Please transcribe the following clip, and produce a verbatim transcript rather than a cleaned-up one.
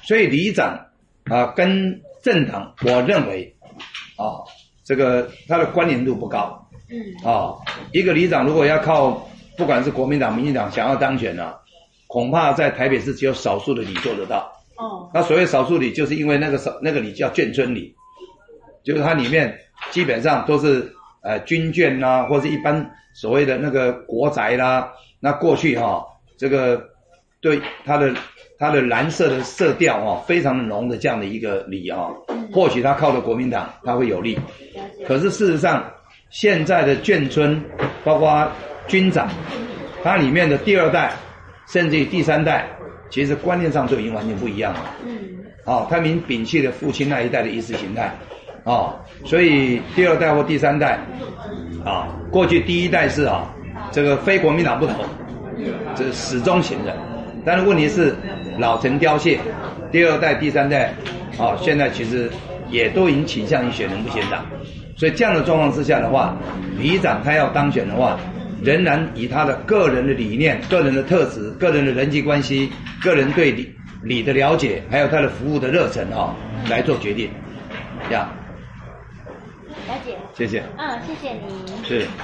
所以里长啊跟政党，我认为啊这个他的关联度不高。嗯啊，一个里长如果要靠不管是国民党、民进党想要当选啊，恐怕在台北市只有少数的里做得到。哦，那所谓少数里，就是因为那个少那个里叫眷村里，就是它里面基本上都是呃军眷啦，或是一般所谓的那个国宅啦。那过去哈、哦，这个对它的它的蓝色的色调哦，非常的浓的这样的一个里啊、哦，或许它靠着国民党，它会有利。可是事实上，现在的眷村，包括军长，它里面的第二代，甚至于第三代，其实观念上就已经完全不一样了。嗯，哦，他们摒弃了父亲那一代的意识形态，哦，所以第二代或第三代，啊，过去第一代是啊，这个非国民党不投，这是始终型的。但是问题是老成凋谢，第二代、第三代，啊，现在其实也都已经倾向于选人不选党。所以这样的状况之下的话，里长他要当选的话，仍然以他的个人的理念、个人的特质、个人的人际关系、个人对里里的了解，还有他的服务的热忱啊、哦，来做决定。这样， 了解。 谢谢。 嗯，谢谢您。 是。